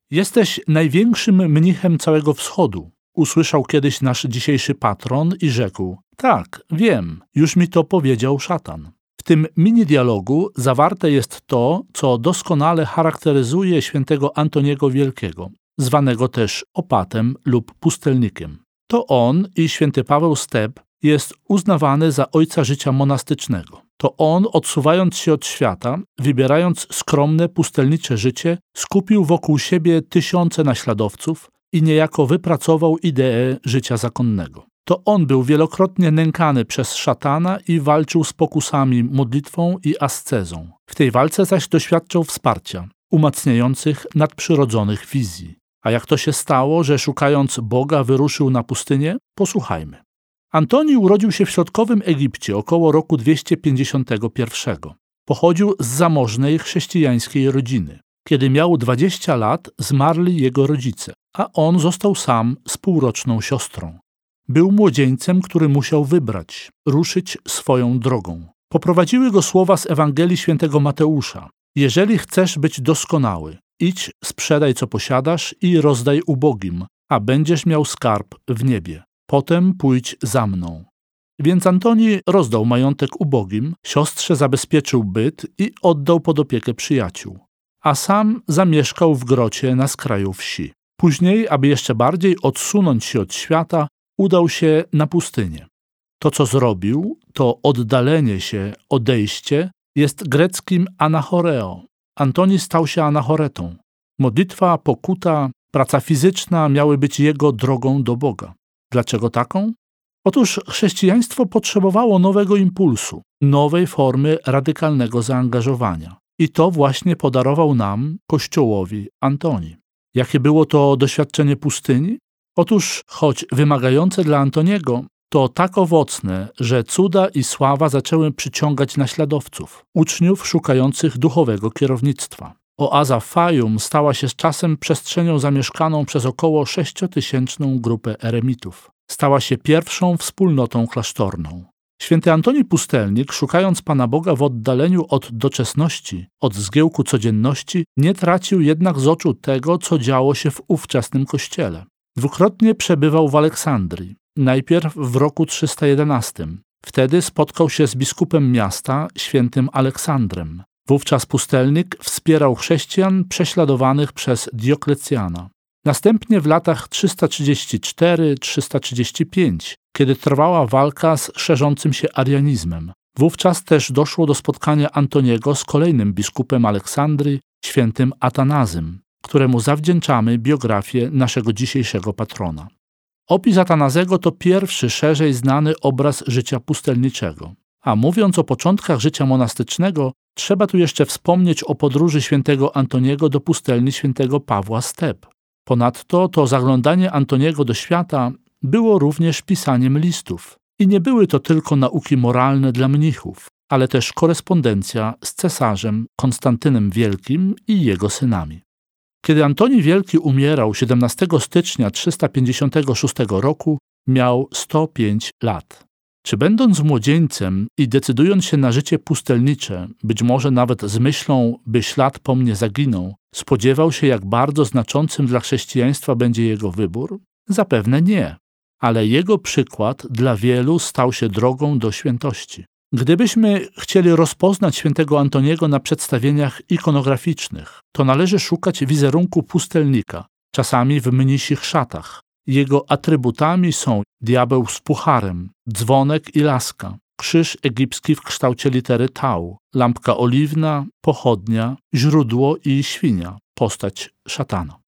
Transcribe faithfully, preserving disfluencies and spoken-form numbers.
Jesteś największym mnichem całego wschodu, usłyszał kiedyś nasz dzisiejszy patron i rzekł: tak, wiem, już mi to powiedział szatan. W tym mini-dialogu zawarte jest to, co doskonale charakteryzuje świętego Antoniego Wielkiego, zwanego też opatem lub pustelnikiem. To on i święty Paweł Step jest uznawany za ojca życia monastycznego. To on, odsuwając się od świata, wybierając skromne, pustelnicze życie, skupił wokół siebie tysiące naśladowców i niejako wypracował ideę życia zakonnego. To on był wielokrotnie nękany przez szatana i walczył z pokusami modlitwą i ascezą. W tej walce zaś doświadczał wsparcia, umacniających nadprzyrodzonych wizji. A jak to się stało, że szukając Boga wyruszył na pustynię? Posłuchajmy. Antoni urodził się w środkowym Egipcie około roku dwieście pięćdziesiątego pierwszego. Pochodził z zamożnej chrześcijańskiej rodziny. Kiedy miał dwadzieścia lat, zmarli jego rodzice, a on został sam z półroczną siostrą. Był młodzieńcem, który musiał wybrać, ruszyć swoją drogą. Poprowadziły go słowa z Ewangelii świętego Mateusza. Jeżeli chcesz być doskonały, idź, sprzedaj co posiadasz i rozdaj ubogim, a będziesz miał skarb w niebie. Potem pójdź za mną. Więc Antoni rozdał majątek ubogim, siostrze zabezpieczył byt i oddał pod opiekę przyjaciół. A sam zamieszkał w grocie na skraju wsi. Później, aby jeszcze bardziej odsunąć się od świata, udał się na pustynię. To, co zrobił, to oddalenie się, odejście, jest greckim anachoreo. Antoni stał się anachoretą. Modlitwa, pokuta, praca fizyczna miały być jego drogą do Boga. Dlaczego taką? Otóż chrześcijaństwo potrzebowało nowego impulsu, nowej formy radykalnego zaangażowania. I to właśnie podarował nam, Kościołowi, Antoni. Jakie było to doświadczenie pustyni? Otóż, choć wymagające dla Antoniego, to tak owocne, że cuda i sława zaczęły przyciągać naśladowców, uczniów szukających duchowego kierownictwa. Oaza Fayum stała się z czasem przestrzenią zamieszkaną przez około sześciotysięczną grupę eremitów. Stała się pierwszą wspólnotą klasztorną. Święty Antoni Pustelnik, szukając Pana Boga w oddaleniu od doczesności, od zgiełku codzienności, nie tracił jednak z oczu tego, co działo się w ówczesnym kościele. Dwukrotnie przebywał w Aleksandrii. Najpierw w roku trzysta jedenastym. Wtedy spotkał się z biskupem miasta, świętym Aleksandrem. Wówczas pustelnik wspierał chrześcijan prześladowanych przez Dioklecjana. Następnie w latach trzysta trzydzieści cztery do trzysta trzydzieści pięć, kiedy trwała walka z szerzącym się arianizmem. Wówczas też doszło do spotkania Antoniego z kolejnym biskupem Aleksandrii, świętym Atanazym, któremu zawdzięczamy biografię naszego dzisiejszego patrona. Opis Atanazego to pierwszy szerzej znany obraz życia pustelniczego. A mówiąc o początkach życia monastycznego, trzeba tu jeszcze wspomnieć o podróży świętego Antoniego do pustelni świętego Pawła Step. Ponadto to zaglądanie Antoniego do świata było również pisaniem listów. I nie były to tylko nauki moralne dla mnichów, ale też korespondencja z cesarzem Konstantynem Wielkim i jego synami. Kiedy Antoni Wielki umierał siedemnastego stycznia trzysta pięćdziesiątego szóstego roku, miał sto pięć lat. Czy będąc młodzieńcem i decydując się na życie pustelnicze, być może nawet z myślą, by ślad po mnie zaginął, spodziewał się, jak bardzo znaczącym dla chrześcijaństwa będzie jego wybór? Zapewne nie, ale jego przykład dla wielu stał się drogą do świętości. Gdybyśmy chcieli rozpoznać świętego Antoniego na przedstawieniach ikonograficznych, to należy szukać wizerunku pustelnika, czasami w mnisich szatach. Jego atrybutami są diabeł z pucharem, dzwonek i laska, krzyż egipski w kształcie litery tau, lampka oliwna, pochodnia, źródło i świnia, postać szatana.